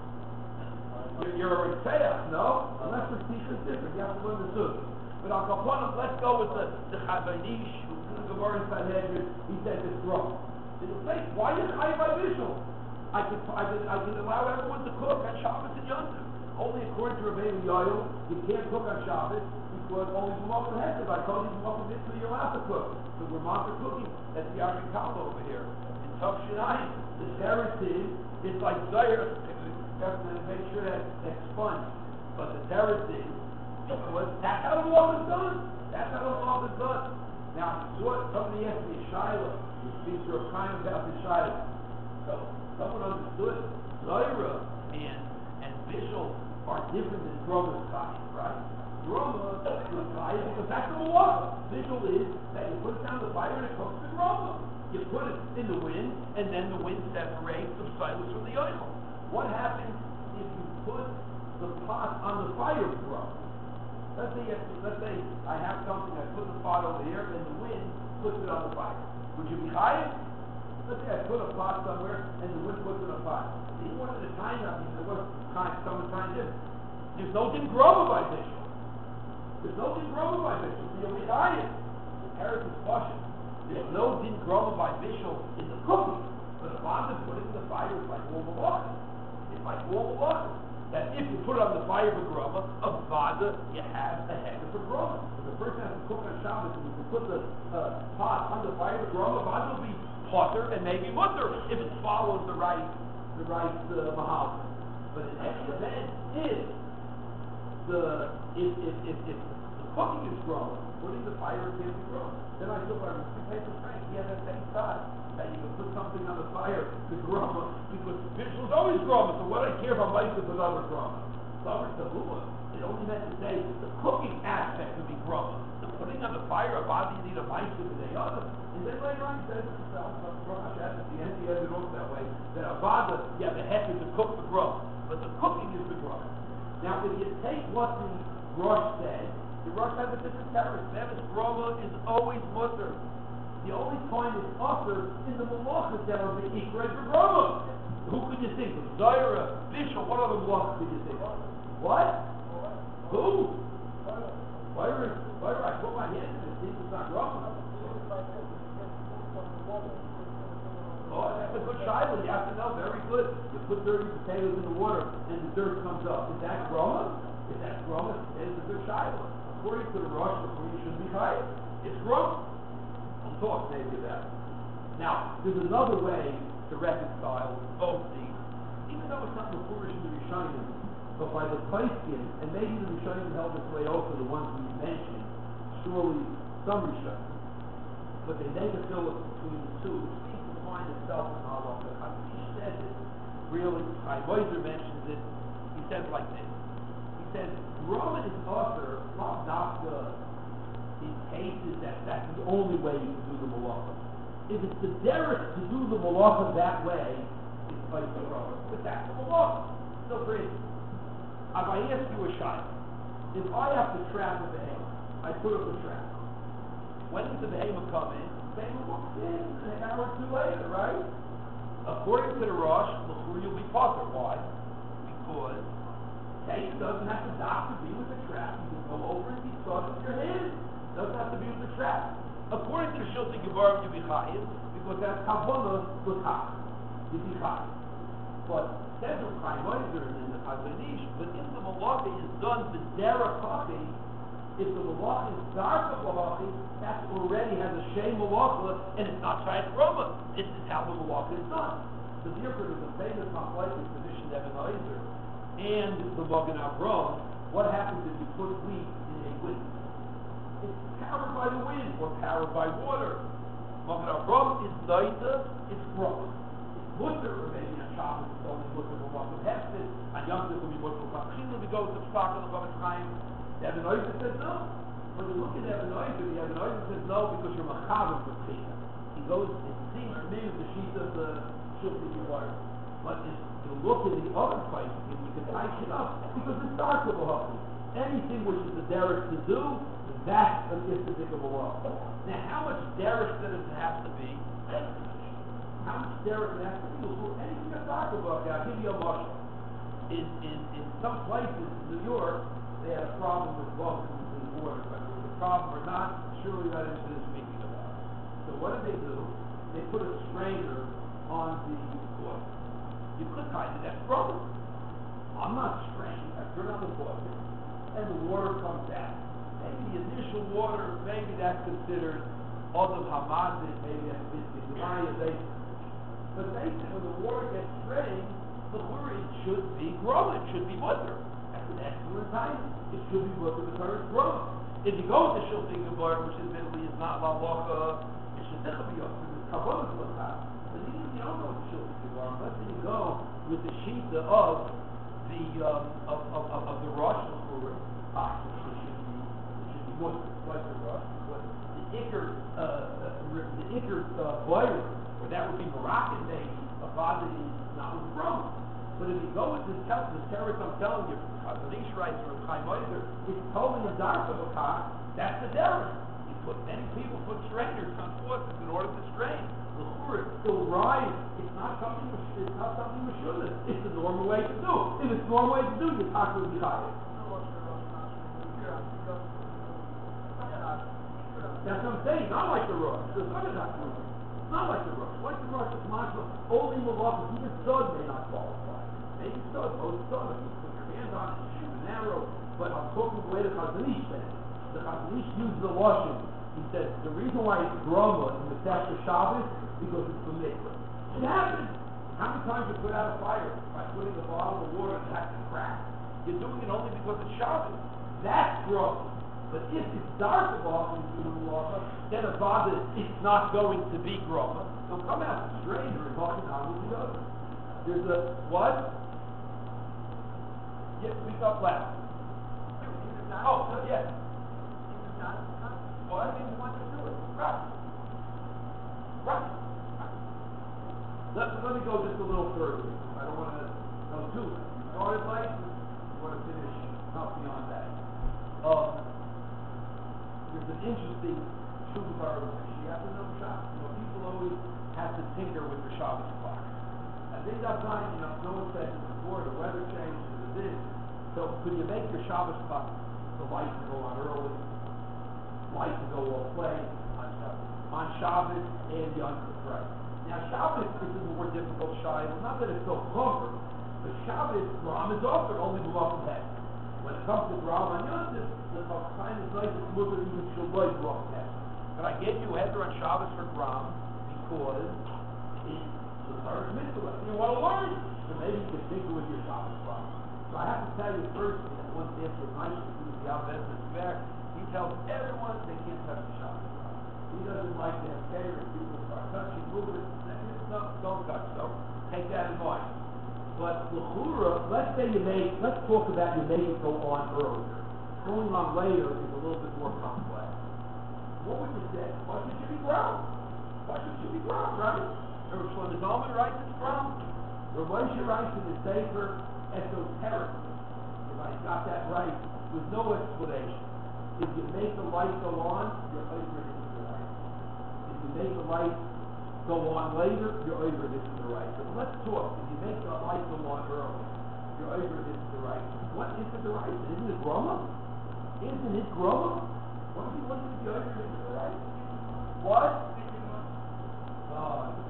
You're, you're a Ritzayah, no? Unless the teacher is different, you have to learn the Sukkah. But Al Kaponim, let's go with the, the Chavanish, the Gemara in Sanhedrin, he says it's wrong. It'll say, why is Chayiv by visual? I can, I, can, I can allow everyone to cook on Shabbos and Yom Tov. Only according to Rabbeinu Yoel, you can't cook on Shabbos because only B'mokah Hesed. I told you B'mokah Mitzvah you're allowed to cook. So we're not cooking. That's the Arvin Kalma over here. In Tov Shinai, the terrace is, it's like Zaire. You have to make sure that that's sponge. But the terrace is, because that's how the law is done. That's how the law is done. Now, somebody asked me a Shiloh. We speak to a kind about the Shiloh. So, someone understood Zaira and and Bishul are different than Groma Kai, right? Groma is Kai because that's the law. Bishul is that you put it down the fire and it cooks the Groma. You put it in the wind and then the wind separates the silence from the oil. What happens if you put the pot on the fire with Groma? Let's say, let's say I have something, I put the pot over here and the wind puts it on the fire. Would you be high? Let's say I put a pot somewhere and the wind puts it on fire. He wanted to time up, he said, what time, summertime is? There's no din groma by Bishul. There's no din groma by Bishul. So you'll be high. The carrot is caution. There's no din groma by Bishul in the cooking. But a bond put it in the fire is like warm water. It's like warm water. That if you put it on the fire of a groma, a vada, you have a head of a groma. If the person has to cook on Shabbos and you can put the uh, pot on the fire of a groma, vada will be potter and maybe mutter if it follows the right the right uh, mahal. But in any event, if the if if if, if the cooking is groma, putting the fire can't be groma. Then I took our paper Frank, he had that same side. That you can put something on the fire to groma, because the visual is always groma, so what I care about mice with other groma. Summer tabua, it only meant to say the cooking aspect would be groma. The putting on the fire, a body you need a mice with the other. And then later on he says to himself, at the end he has it off that way, that a vada, yeah, the heck is to cook the groma, but the cooking is the groma. Now if you take what the Rosh said, the Rosh has a different terrorist. Nevis groma is always mutter. The only time it's offered is the malachas that are the Ikra for Groma. Who could you think of? Zaira, Bishul, what other malachas could you think of? What? Who? Zaira, Zaira, I put my hand in it, think it's not Groma. Oh, that's a good shiloh, you have to know, very good. You put dirty potatoes in the water and the dirt comes up. Is that Groma? If that's Groma, it's a good shiloh. According to the Rosh, you shouldn't be high. It's Groma. Talk maybe about it. Now, there's another way to reconcile both these, even though it's not the foolish in the Rishonim, but by the Paiskin, and maybe the Rishonim held this way also, the ones we mentioned, surely some Rishonim, but they make a philip between the two, which seems to find itself in Halacha. He says it, really, Moiser mentions it, he says like this. He says, Roman is author, not Dafka, in cases that that's the only way you can do the malacha. If it's the derech to do the malacha that way, it's like the road. But that's the malacha. So for instance, if I ask you a shayla, if I have to trap a behemoth, I put up a trap. When does the behemoth come in? The behemoth walks in an hour or two later, right? According to the Rosh, you'll be potter. Why? Because Taisha doesn't have to dock to be with the trap. You can go over and be taught with your hands. Doesn't have to be with the trap. According to the Shulti Gemara, Gorm, you be chayiv, because that's kavanah l'kach. You be chayiv. But says of Chaim Oizer in the Chazon Ish, but if the malacha is done the derech hachi, if the malacha is darka b'hachi, that already has a shem malacha, and it's not shayach groma. This is how the malacha is done. The Dirkut is a famous machlokes position Ibn Oizer and the Magen Avraham. What happens if you put wheat in a wind? It's powered by the wind or powered by water. Magen Avraham is noita, it's groma. Mutter, or maybe on Shabbos it's only mutter for Malchus Hefsid, on Yom Tov will be mutter for Pachila, we go to the Psak of the Chavetz Chaim. The Ibn Oizer says no. When you look at Ibn Oizer, the Ibn Oizer says no because you're Machavim for Pachila. He goes, it seems to me with the sheet of the Shulchan Aruch. But if you look in the other places, and you can tighten it up, because it's dark of a hockey. Anything which is the derech to do, that's an istic of a law. Now, how much derech does it have to be? How much derech it has to be? Well, anything that's dark of a hockey, I'll give you a marshal. In, in, in some places in New York, they had a problem with bugs in the water, but it was a problem or not, surely that is speaking about. So what did they do? They put a strainer on the water. You could tie to that problem. I'm not straining. I turn on the faucet, and the water comes out. Maybe the initial water, maybe that's considered Adam Hamazit, maybe that's Biscuit Maya, basic. But basically, when the water gets strained, the water, it should be growing. It should be mutter. That's an excellent time. It should be mutter because it's growing. If you go with the Shulchan Aruch, which admittedly is not La Locha, it should never be up to the Kavanah to look at. But even if you don't go with the Shulchan Aruch, let's say you go with the shita of the um, of, of, of, of the Rosh Hashanah, ah, it should be it should be mutter like the Rosh, but the Iker uh, the Iker uh, boiler, or that would be Moroccan maybe, a father is not with Rome. But if you go with this tel- this terrorist I'm telling you, Chazon Ish writes or Chaim Oizer, it's totally a dark of a cock. That's the derech. You put many people put strainers on faucets in order to strain. The churah will rise. It's not something. It's not something we should. It's the normal way to do. If it's the normal way to do, you talk to the guy. That's what I'm saying. Not like the Rosh. It's not like the Rosh. Not like the Rosh. Like the Rosh, it's mashma. Only malachas. Even sod may not qualify. Maybe sod. Most sod. You put your hand on it. You shoot an arrow. But I'm talking the way the Chazon Ish said. The Chazon Ish used the lashon. He said the reason why it's groma in the Sefter Shabbos because it's the mikvah. It happens. How many times you put out a fire by putting a bottle of water and it has to crack? You're doing it only because it's Shabbos. That's groma. But if it's dark about in the malacha, then a father it's not going to be groma. So come out the strainer and talking on with the other. There's a what? Yes, speak up loud. Oh, yes. Well, I didn't want to do it. Right. Right. Let, let me go just a little further. I don't want to go too much. You started late, you want to finish not beyond that. Um, there's an interesting Shulchan Aruch. You have to know Shabbos. You know, people always have to tinker with the Shabbos clock. I think that's fine. You know, no one said it before, the weather changed, and this. So could you make your Shabbos clock the light to go on early? Light to go off play on Shabbos, on Shabbos and Yom Tov, right? Now Shabbos is a more difficult Shabbos. Not that it's so clever, but Shabbos Ram is offered only Malachim Head. When it comes to Ram on Yom Tov, the time is nice. It's more than even Shaloi Malachim Head. But I gave you a header on Shabbos for Ram because it's the third mitzvah. You want to learn, so maybe you can tinker with your Shabbos Ram. So I have to tell you first, and one answer nice to do the Alves is fair. He tells everyone they can't touch the Shabbos. He doesn't like to have care if people start touching, moving. No, don't touch. So take that in mind. But l'chura, let's say you make, let's talk about you make it go on earlier. Going on later is a little bit more complex. What would you say? Why should you be ground? Why should you be ground, right? Rabbi Shlomo Zalman writes it's ground. Rabbi Moshe writes in the Sefer esoterically, if I got that right, with no explanation. If you make the light go on, you're over this to the right. If you make the light go on later, you're over this to the right. But let's talk. If you make the light go on early, you're over this to the right. What is to the right? Isn't it Groma? Isn't it Groma? What if you look at the over this to the right? What?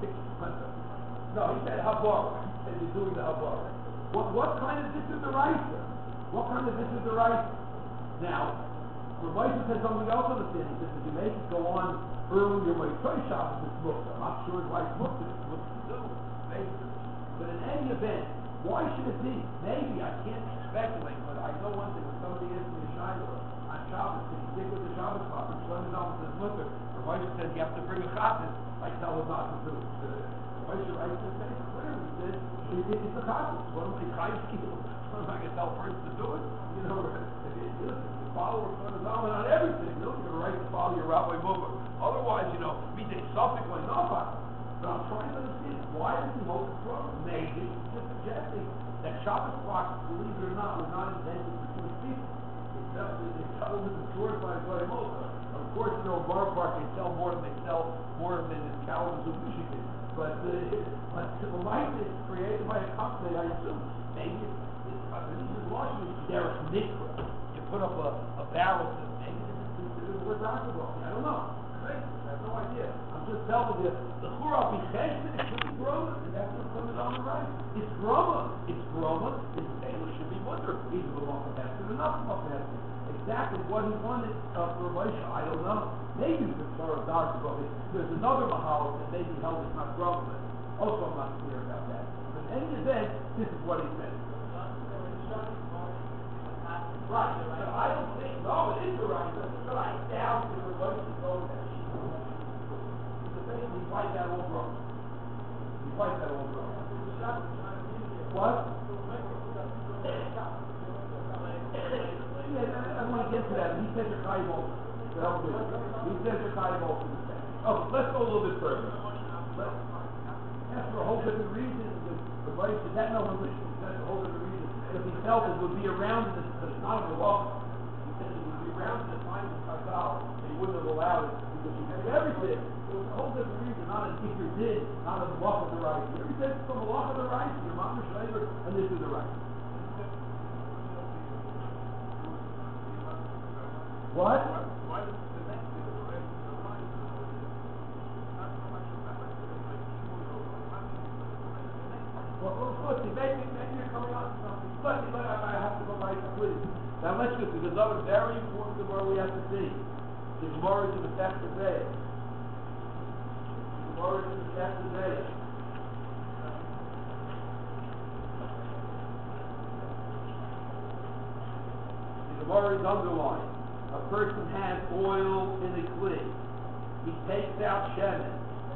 No, he said habar. He said you're doing the habar. What, what kind of this is the right? What kind of this is the right? Now, Rav said something else on the thing. He says if you make it go on earlier when Choy Shabbos, it's mukta. I'm not sure why it's mukta. It's mukta to do, basically. But in any event, why should it be? Maybe, I can't speculate, but I know one thing. When somebody asks me a shayla on Shabbos, can you stick with the Shabbos clock? And Shlomo Zalman says, mukta. Rav says you have to bring a chatas. I tell him not to do it. Rav writes the same clearly. He says, it, it, it's a chatas. What am I trying to do? What am I going to tell a person to do it? You know, follow Shlomo Zalman on everything. You know, you're right to follow your Rabbi Mukha. Otherwise, you know, we take something like nothing. But I'm trying to understand why does he hold it from? Maybe he's just suggesting that Shabbos clocks, believe it or not, were not invented for Jewish people. They sell them in the stores by Rabbi Mukha. Of course, you know, Bar Park they sell more than they sell more than in Kalamazoo, Michigan. But uh, but the light is created by a company, I assume. Maybe it's, it's I believe it's Washington. Derek Mikra. Put up a, a barrel that maybe this is considered orthodox. I don't know. I have no idea. I'm just telling you, the Chura B'Chesed, it should be Groma, and that's what comes on the right. It's Groma. It's Groma. It's Taylor should be Mutter. Either the Mutter Hesed or not the Mutter Hesed. Exactly what he wanted uh, for Moshe, I don't know. Maybe the Torah of Dark about it. There's another Mahalo that maybe held it's not Groma. Also, I'm not clear about that. But in any event, this is what he said. Right, so I don't think, no, it is the right, but I doubt if the voice is over there. He's basically fight that all wrong. He fight that all wrong. What? Yeah, I, I want to get to that. He says you're Chayiv also. He says you're Chayiv also. Okay, let's go a little bit further. Let's, that's for a whole different reason. The, the voice is that no one listens. That's a whole different reason. If he felt it would be around in the time of the law, he said it would be around in the time of Chazal, and he wouldn't have allowed it because he did everything. It was a whole different reason, not as if you did, not as a law of the right. He already said it's from a law of the right, your mom is Shaver, and this is the right. What? Why does the next thing the right is the right? Not so much about it, like people know, well, well, listen, maybe, maybe you're coming on to something. Listen, look, I have to go right to please. Now let's just, there's another very important Gemara we have to see. The Gemara is in the text of Zayah. The Gemara is in the text of Zayah. The Gemara is underlined. A person has oil in a kli. He takes out shemen.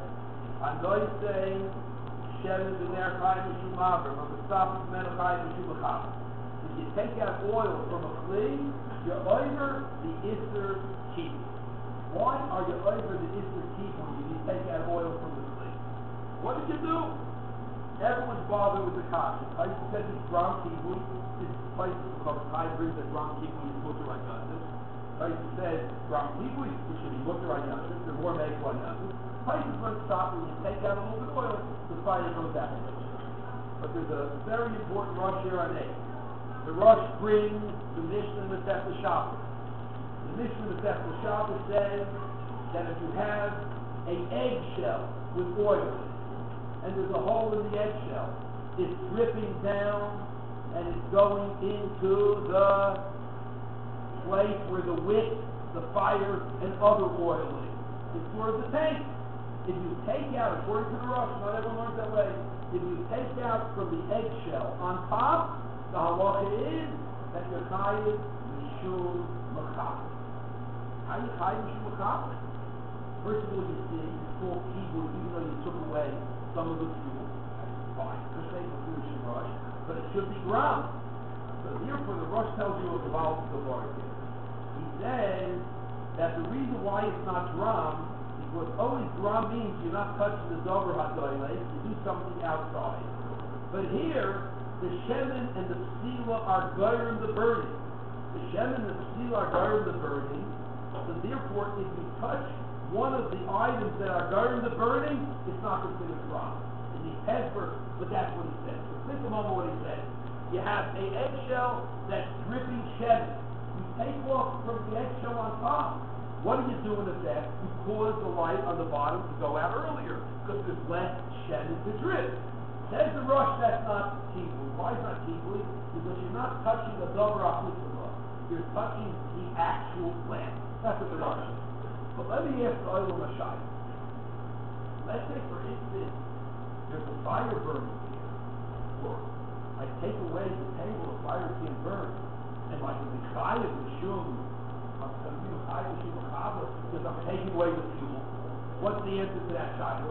I'm going to say shemen is in there, chayim mishum maver. From the stop is menachayim mishum machav. If you take out oil from a kli, you're over the Isser keep. Why are you over the Isser keep when you take out oil from the kli? What did you do? Everyone's bothered with the kasha. Tyson says it's Gram Kibui. This place because Chai brings that Gram Kibui is mutter on Yosef. Tyson says Gram Kibui, it should be mutter on Yosef. They're more make on Yosef. Tyson's going to stop when you take out a little bit of oil, the fire goes out. But there's a very important rush here on eight. The rush brings the Mishnah Masechta Shabbos. The Mishnah Masechta Shabbos says that if you have an eggshell with oil, and there's a hole in the eggshell, it's dripping down and it's going into the place where the wick, the fire, and other oil is. It's sort of the tank. If you take out, according to the Rosh, not everyone learns that way, if you take out from the eggshell on top, the halacha is that you're chayiv mishum machav. How are you chayiv mishum machav? First of all, you see, it's called kibud, even though you took away some of the fuel. That's fine. For sake of foolish and rush, but it should be ground. So therefore, the Rosh tells you about the bargain. He says that the reason why it's not drum is what always drum means you're not touching the dover hadoyle, you do something outside. But here, the shemen and the psila are goyim the burning. The shemen and the psila are goyim the burning. So therefore, if you touch one of the items that are goyim the burning, it's not considered drum. It needs pepper, but that's what he said. So think a moment what he said. You have an eggshell that's dripping shemen. You take off from the eggshell on top, What do you do in effect? You cause the light on the bottom to go out earlier, because there's less shemen to drip. Says the Rosh, that's not kibui. Why is not kibui? Because you're not touching the dover achutzah. You're touching the actual plant. That's what the Rosh is. But let me ask the Olam Hashai. Let's say, for instance, there's a fire burning here, or I take away the table, the fire can't burn, and like the Michayev Mishum, I'm going to be Michayev Mishum Chava, because I'm taking away the fuel. What's the answer to that Shiloh?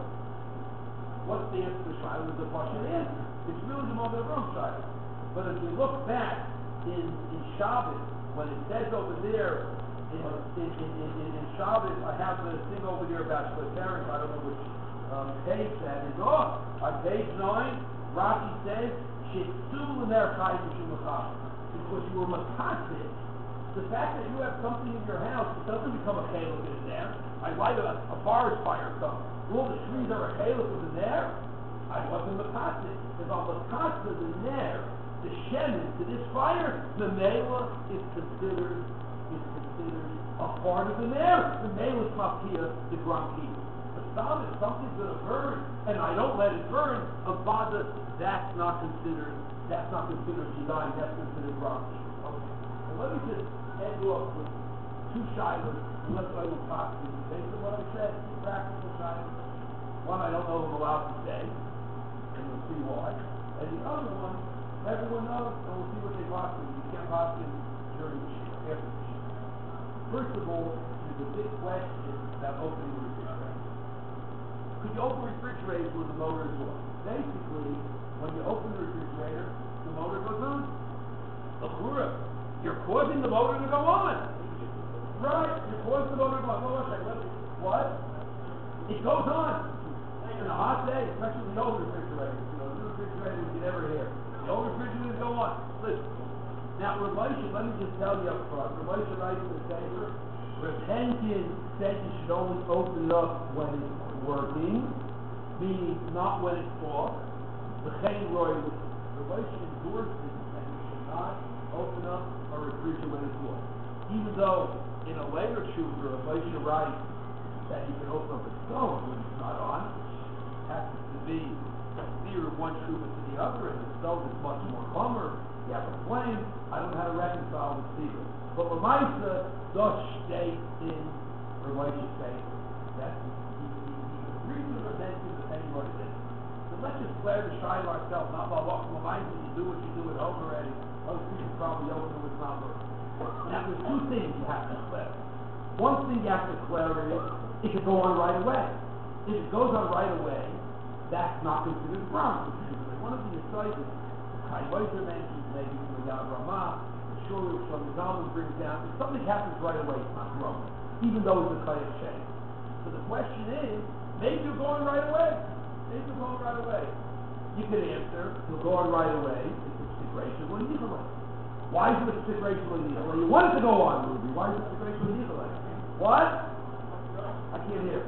What's the answer to Shiloh? Is the Pashut answer. It's really the moment of wrong Shiloh. But if you look back in, in Shabbos, when it says over there, in, in, in, in, in Shabbos, I have the thing over here about Shloterem, I don't know which um, page that is on. On page nine, Rashi says, Shitzu l'ner chayim mishum l'chava. Because you were makaseh. The fact that you have something in your house, it doesn't become a chaluk in there. I light a, a forest fire comes. All the trees are a chaluk in there. I wasn't makaseh. If I'm makaseh in there, the shemen to this fire, the mela is considered is considered a part of the nair. The mela is mafia, the granki. But some, if something's going to burn and I don't let it burn, a bada, that's not considered. That's not considered design. That's considered granki. Okay. Well, let me just end off with two shilas. Let's I will talk to you based on what I said. Two practical shilas. One I don't know if I'm allowed to say, and we'll see why. And the other one, everyone knows, and we'll see what they talk to. You can't talk to during the shiur, after the shiur. First of all, there's a big question about opening the refrigerator. Could you open refrigerators when the motor is on? Basically, when you open the refrigerator, the motor goes on. L'chura, you're causing the motor to go on. Right, you're causing the motor to go on. Hold on a second, let me, what? It goes on. In a hot day, especially the old refrigerators, you know, the new refrigerators you never hear. The old refrigerators go on. Listen. Now, Rav Moshe, let me just tell you up front. Rav Moshe writes in the paper, Rav Henkin said you should only open it up when it's working, meaning not when it's off. The Chen Roy, Rav Moshe endorses that you should not open up a refrigerator when it's off. Even though in a later shuvah, Rav Moshe writes that you can open up a stove when it's not on. It happens to be near one shuvah to the other, and the stove is much more calmer. You have a flame. I don't know how to reconcile the Stephen. But Lamaisa does state in Rav Moshe's paper that he, he, he agrees with Rav Henkin the same what it is. So let's just clear the shiloh ourselves. Not by walking Lamaisa, you do what you do at home already. Most people probably open it with not working. Now there's two things you have to clear. One thing you have to clear is it can go on right away. If it goes on right away, that's not considered a problem. One of the aside Chaim Ozer mentions, maybe from the Yad Ramah, the Shur from the Zalman brings down, if something happens right away, it's not wrong, even though it's a Chayef Shem. So the question is, maybe you're going right away. Maybe you're going right away. You can answer, you're going right away, it's a situation with Nicolay. Why is it a situation with Nicolay? You want it to go on, Ruby. Why is it a situation with Nicolay? What? I can't hear.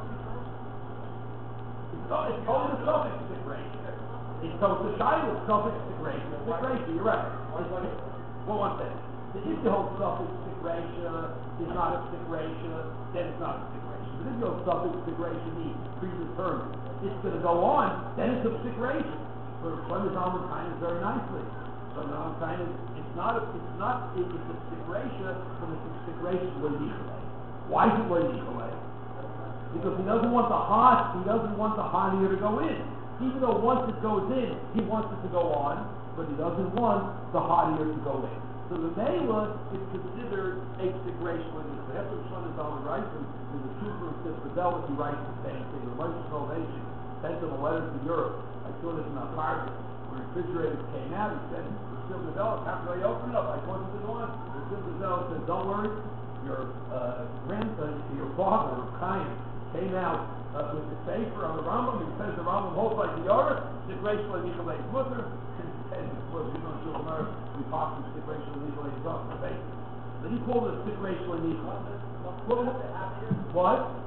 It's called a suffix situation. It's called the shiloh suffix situation. Situation, you're right. Well, one thing. If the whole suffix situation is not a situation, then it's not a situation. But if the whole suffix situation means predetermined, it's going to go on, then it's a situation. For Shlomo Zalman kind of very nicely. Shlomo Zalman kind of, it's not a, it's not, it's a situation, but it's a situation with Nicolay. Why is it with Nicolay? Because he doesn't want the hot, he doesn't want the hot air to go in. Even though once it goes in, he wants it to go on, but he doesn't want the hot air to go in. So the Mela is considered a situation with Nicolay. That's what Shlomo Zalman writes, and in the Super Fidelity, he writes the same thing. The Moshe Salvation sent him a letter to Europe. I saw this in a apartment. When refrigerators came out, he said, Rav Fidelity, how can I open it up? I wanted to go on. Rav Fidelity said, don't worry, your uh, grandson, your father, Chaim, came out uh, with the Sefer on the Rambam. He says the Rambam holds like the Yorah, the grace of Nicolay's mother, and of course, we don't do America, we talk from the grace of Nicolay's daughter, the Sefer. But he called it the grace of Nicolay. What?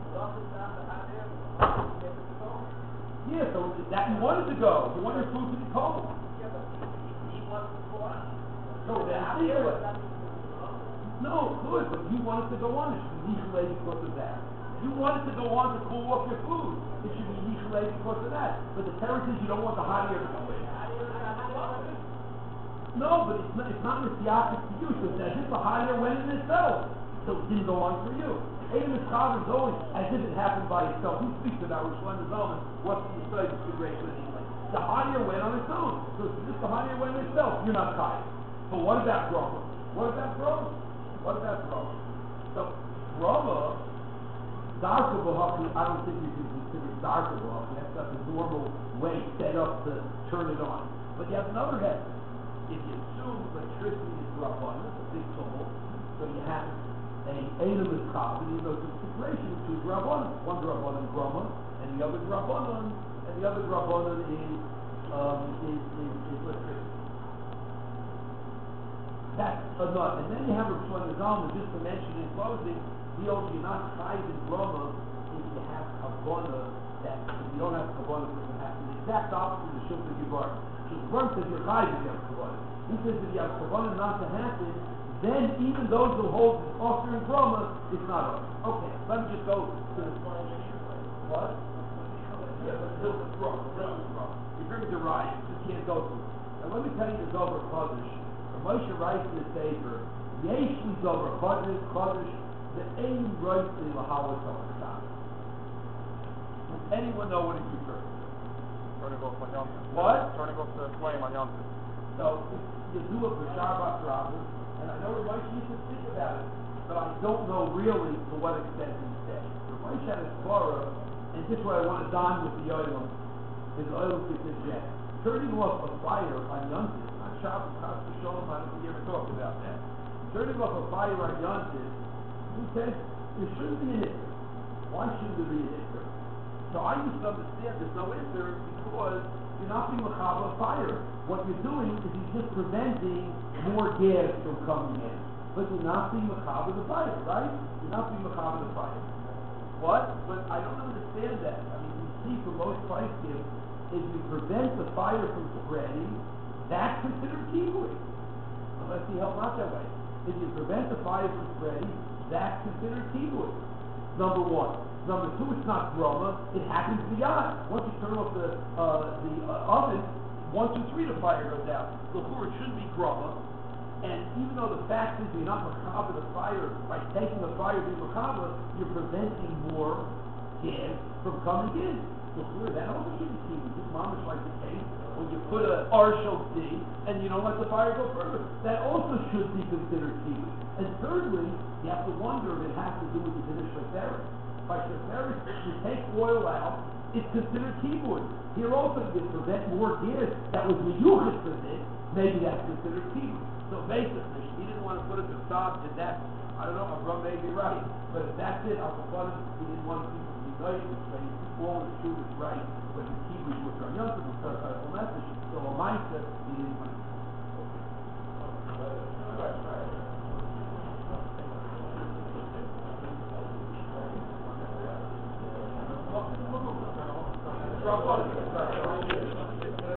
Yeah, so that you wanted to go. You wanted your food to be cold. So the secret, No, good, but you wanted to go on. It should be Yichalei because of that. You wanted to go on to cool off your food. It should be Yichalei because of that. But the terror says you don't want the hot air to go in. No, but it's not, it's not Messiah to you. So it says if the hot air went in itself, so it didn't go on for you. Adam is is always as if it happened by itself. Who speaks about Rosh Hashanah? What's the Yisrael configuration anyway? The hot air went on its own. So if the hot air went in itself, you're not tired. But what about Brahma? What about Brahma? What about Brahma? So Brahma, Darka B'Haki, I don't think you can consider Darka B'Haki. That's got the normal way set up to turn it on. But you have another method. If you assume electricity is Rabbanan, it's a big tool, so you have a Adam is carbon, you know, there's a situation between Rabbanan. One Rabbanan Brahma, and the other Rabbanan, and the other Rabbanan is, um, is, is, is electricity. That's enough. And then you have a Shlomo Zalman, just to mention in closing, the old you're not tied in Brahma if you have Kavanah, that if you don't have Kavanah, it doesn't happen. The exact opposite of the Shulchan Gibar. The Ron says you're tied if you have Kavanah. He says if you have Kavanah not to happen, then even those who hold the Osir in Brahma, it's not over. Okay, let me just go to the what? Yeah, but still it's wrong. He brings a riot, you just can't go through. Now let me tell you the Dover Kodesh. Moshe writes in his paper, Yesh li Dover Kodesh, Kodesh, the Ein writes in Lahawa Tavashah. Does anyone know what he refers to? Turning off on Yom Tov. What? Turning off the flame on Yom Tov. So, you do it for Shabbat Rabbah, and I know Moshe used to speak about it, but I don't know really to what extent he said. Moshe had a Torah, and this is what I want to don with the oil, is oil to suggest. Turning off a fire on Yom Tov, not Shabbat, Chas v'Sholom, I don't think you ever talked about that. Turning off a fire on Yom Tov, he says, there shouldn't be an issue. Why shouldn't there be an issue? So I used to understand there's no issue because you're not being machava fire. What you're doing is you're just preventing more gas from coming in. But you're not being machava the fire, right? You're not being machava the fire. What? But I don't understand that. I mean, you see from most price gifts, if you prevent the fire from spreading, that's considered kibbutz. Unless you help out that way. If you prevent the fire from spreading, that's considered kibbutz. Number one. Number two, it's not Brahma, it happens to be on. Once you turn off the uh, the uh, oven, one, two, three, the fire goes out. The it shouldn't be Brahma. And even though the fact is you're not macabre the fire, by taking the fire being macabre, you're preventing more gas from coming in. So that also should be kibbutz. This mom is like the case when you put a arshel D and you don't let the fire go further. That also should be considered kibbutz. And thirdly, you have to wonder if it has to do with the Dinish Sheferet. By Sheferet, you take oil out, it's considered kibbutz. Here also you prevent more gas that was miyuchas for this, maybe that's considered kibbutz. So basically, he didn't want to put it to stop, and that's, I don't know, Avram may be right, but if that's it, I'll put it, he didn't want people to be nice and say, all the truth is right, but the kibbutz was our young people start a whole message, so a mindset, he didn't want to. Drop on it.